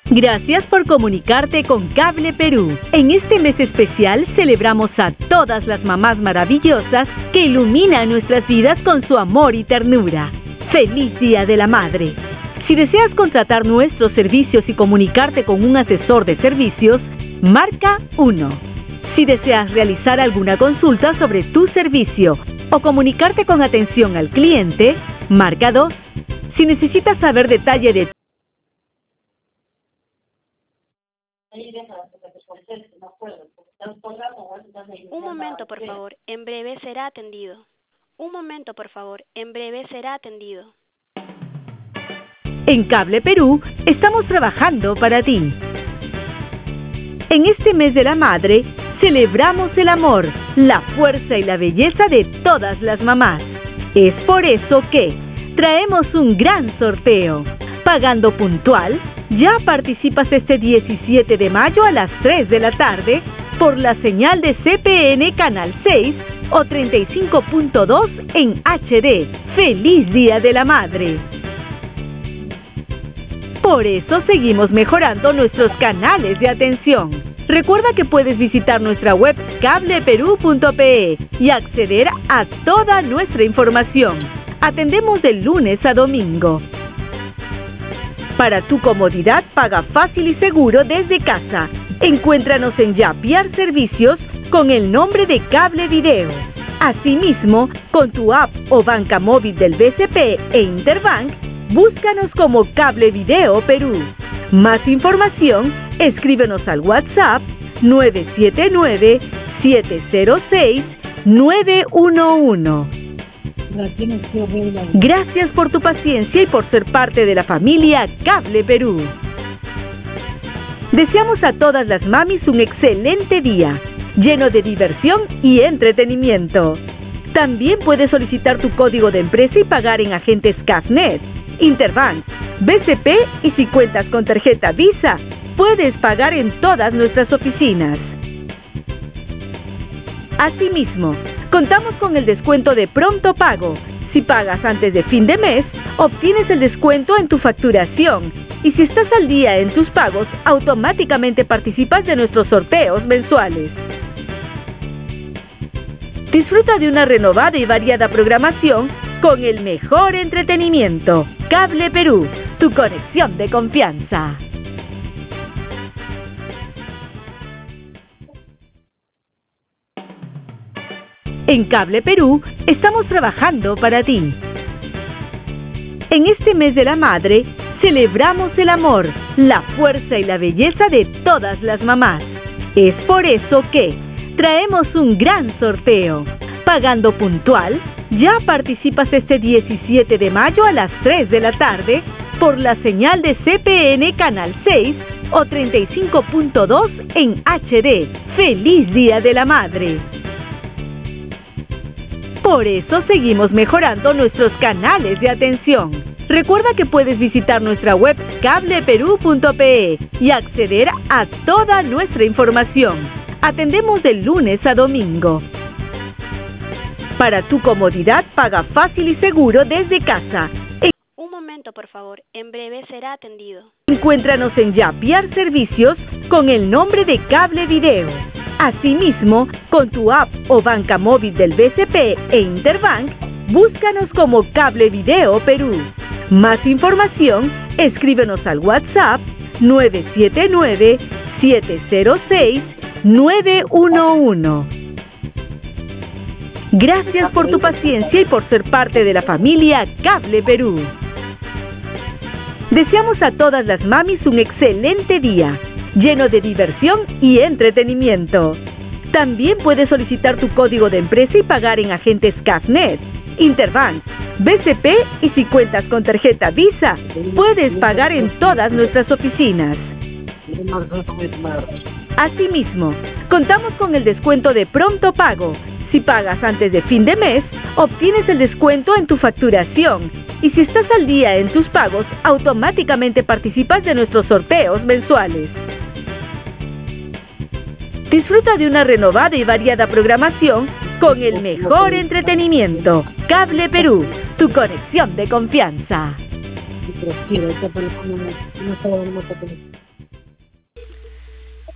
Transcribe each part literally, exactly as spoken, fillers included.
Gracias por comunicarte con Cable Perú. En este mes especial celebramos a todas las mamás maravillosas que iluminan nuestras vidas con su amor y ternura. ¡Feliz Día de la Madre! Si deseas contratar nuestros servicios y comunicarte con un asesor de servicios, marca uno. Si deseas realizar alguna consulta sobre tu servicio o comunicarte con atención al cliente, marca dos. Si necesitas saber detalle de Un momento, por favor. En breve será atendido. Un momento, por favor. En breve será atendido. En Cable Perú estamos trabajando para ti. En este mes de la madre, celebramos el amor, la fuerza y la belleza de todas las mamás. Es por eso que traemos un gran sorteo. Pagando puntual, ya participas este diecisiete de mayo a las tres de la tarde por la señal de C P N Canal seis o treinta y cinco punto dos en H D. ¡Feliz Día de la Madre! Por eso seguimos mejorando nuestros canales de atención. Recuerda que puedes visitar nuestra web cable perú punto pe y acceder a toda nuestra información. Atendemos de lunes a domingo. Para tu comodidad, paga fácil y seguro desde casa. Encuéntranos en Yapiar Servicios con el nombre de Cable Video. Asimismo, con tu app o banca móvil del B C P e Interbank, búscanos como Cable Video Perú. Más información, escríbenos al WhatsApp nueve siete nueve, siete cero seis, nueve uno uno. Gracias por tu paciencia y por ser parte de la familia Cable Perú. Deseamos a todas las mamis un excelente día, lleno de diversión y entretenimiento. También puedes solicitar tu código de empresa y pagar en agentes Cafnet, Interbank, B C P y si cuentas con tarjeta Visa, puedes pagar en todas nuestras oficinas. Asimismo, contamos con el descuento de pronto pago. Si pagas antes de fin de mes, obtienes el descuento en tu facturación. Y si estás al día en tus pagos, automáticamente participas de nuestros sorteos mensuales. Disfruta de una renovada y variada programación con el mejor entretenimiento. Cable Perú, tu conexión de confianza. En Cable Perú estamos trabajando para ti. En este mes de la madre, celebramos el amor, la fuerza y la belleza de todas las mamás. Es por eso que traemos un gran sorteo. Pagando puntual, ya participas este diecisiete de mayo a las tres de la tarde por la señal de C P N Canal seis o treinta y cinco punto dos en H D. ¡Feliz Día de la Madre! Por eso seguimos mejorando nuestros canales de atención. Recuerda que puedes visitar nuestra web cable perú punto pe y acceder a toda nuestra información. Atendemos de lunes a domingo. Para tu comodidad, paga fácil y seguro desde casa. Un momento, por favor. En breve será atendido. Encuéntranos en Yapiar Servicios con el nombre de Cable Video. Asimismo, con tu app o banca móvil del B C P e Interbank, búscanos como Cable Video Perú. Más información, escríbenos al WhatsApp nueve siete nueve, siete cero seis, nueve uno uno. Gracias por tu paciencia y por ser parte de la familia Cable Perú. Deseamos a todas las mamis un excelente día, lleno de diversión y entretenimiento. También puedes solicitar tu código de empresa y pagar en agentes Cafnet, Interbank, B C P y si cuentas con tarjeta Visa, puedes pagar en todas nuestras oficinas. Asimismo, contamos con el descuento de pronto pago. Si pagas antes de fin de mes, obtienes el descuento en tu facturación. Y si estás al día en tus pagos, automáticamente participas de nuestros sorteos mensuales. Disfruta de una renovada y variada programación con el mejor entretenimiento. Cable Perú, tu conexión de confianza.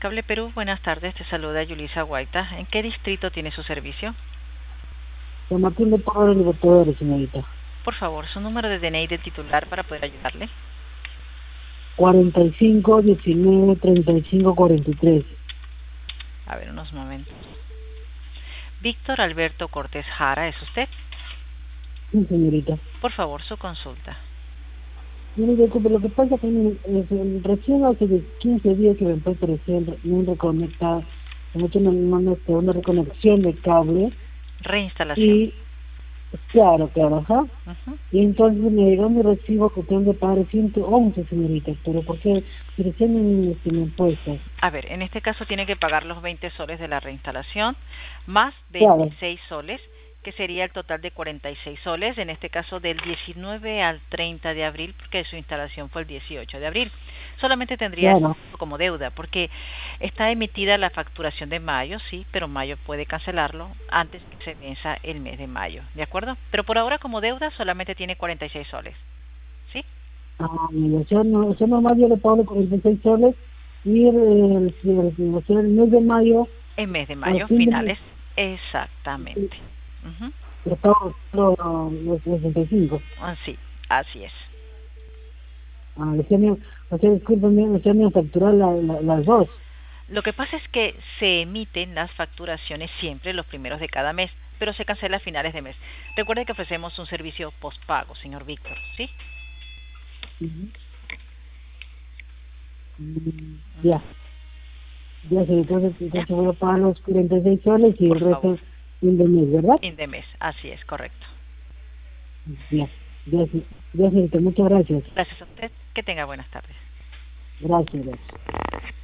Cable Perú, buenas tardes, te saluda Yulisa Guaita. ¿En qué distrito tiene su servicio? San Martín de Porres Libertadores, señorita. Por favor, su número de D N I del titular para poder ayudarle. cuarenta y cinco, diecinueve, treinta y cinco, cuarenta y tres. A ver, unos momentos. Víctor Alberto Cortés Jara, ¿es usted? Sí, señorita. Por favor, su consulta. Mire, disculpe, lo que pasa es que mire, eh, recién hace de quince días que me empecé recién, me reconectar, me he hecho una, una, una reconexión de cable. Reinstalación. Y, claro, claro, ajá. Uh-huh. Y entonces me llegó mi recibo que tengo que pagar ciento once, señorita, pero ¿por qué? Si recién me, me, me impuestos. A ver, en este caso tiene que pagar los veinte soles de la reinstalación, más veintiséis claro. soles, que sería el total de cuarenta y seis soles, en este caso del diecinueve al treinta de abril, porque su instalación fue el dieciocho de abril. Solamente tendría claro. como deuda, porque está emitida la facturación de mayo, sí, pero mayo puede cancelarlo antes que se venza el mes de mayo, ¿de acuerdo? Pero por ahora como deuda solamente tiene cuarenta y seis soles, ¿sí? Ah, mira, yo, no, yo nomás yo le pago cuarenta y seis soles y el, el, el, el, el mes de mayo... El mes de mayo, finales, de... exactamente. Sí. Uh-huh. Yo pago los, los sesenta y cinco. Ah, sí, así es. Ah, le tienen, o sea, discúlpenme, me tienen que facturar la, la, las dos. Lo que pasa es que se emiten las facturaciones siempre los primeros de cada mes, pero se cancela a finales de mes. Recuerde que ofrecemos un servicio postpago, señor Víctor, ¿sí? Uh-huh. Mm, ya. Ya, sí, entonces, entonces voy a pagar los cuarenta y seis soles y Por el resto favor. fin de mes, ¿verdad? Fin de mes, así es, correcto. Ya, ya, sí, ya, sí, muchas gracias. Gracias a usted, que tenga buenas tardes. Gracias, gracias.